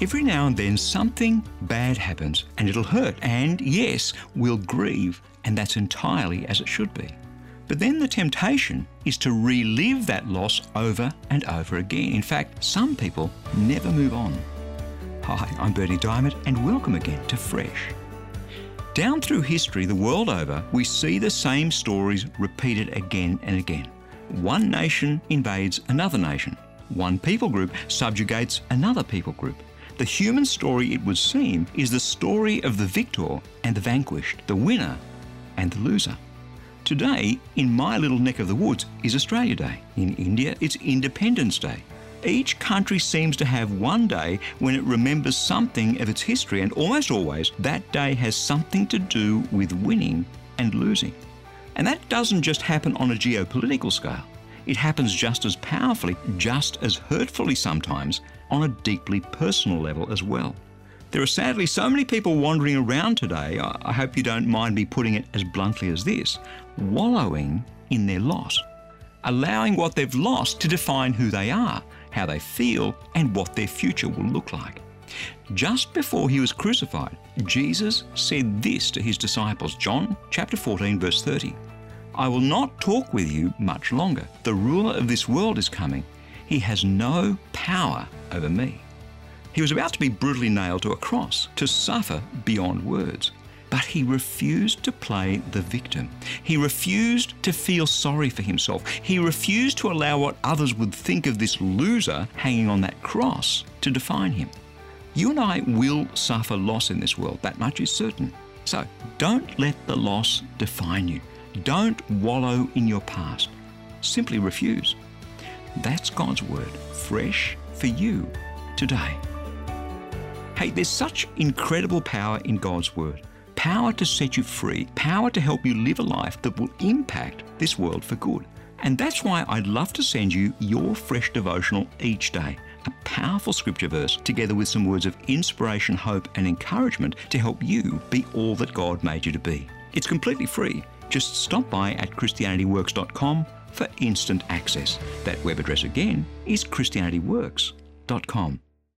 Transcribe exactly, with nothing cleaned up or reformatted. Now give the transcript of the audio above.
Every now and then something bad happens and it'll hurt, and yes, we'll grieve, and that's entirely as it should be. But then the temptation is to relive that loss over and over again. In fact, some people never move on. Hi, I'm Bernie Diamond, and welcome again to Fresh. Down through history the world over, we see the same stories repeated again and again. One nation invades another nation. One people group subjugates another people group. The human story, it would seem, is the story of the victor and the vanquished, the winner and the loser. Today, in my little neck of the woods, is Australia Day. In India, it's Independence Day. Each country seems to have one day when it remembers something of its history, and almost always that day has something to do with winning and losing. And that doesn't just happen on a geopolitical scale. It happens just as powerfully, just as hurtfully sometimes, on a deeply personal level as well. There are sadly so many people wandering around today, I hope you don't mind me putting it as bluntly as this, wallowing in their loss, allowing what they've lost to define who they are, how they feel, and what their future will look like. Just before he was crucified, Jesus said this to his disciples, John chapter fourteen, verse thirty, "I will not talk with you much longer. The ruler of this world is coming. He has no power over me." He was about to be brutally nailed to a cross, to suffer beyond words. But he refused to play the victim. He refused to feel sorry for himself. He refused to allow what others would think of this loser hanging on that cross to define him. You and I will suffer loss in this world, that much is certain. So don't let the loss define you. Don't wallow in your past. Simply refuse. That's God's word, fresh for you today. Hey, there's such incredible power in God's word. Power to set you free, power to help you live a life that will impact this world for good. And that's why I'd love to send you your fresh devotional each day, a powerful scripture verse together with some words of inspiration, hope and encouragement to help you be all that God made you to be. It's completely free. Just stop by at christianity works dot com for instant access. That web address again is christianity works dot com.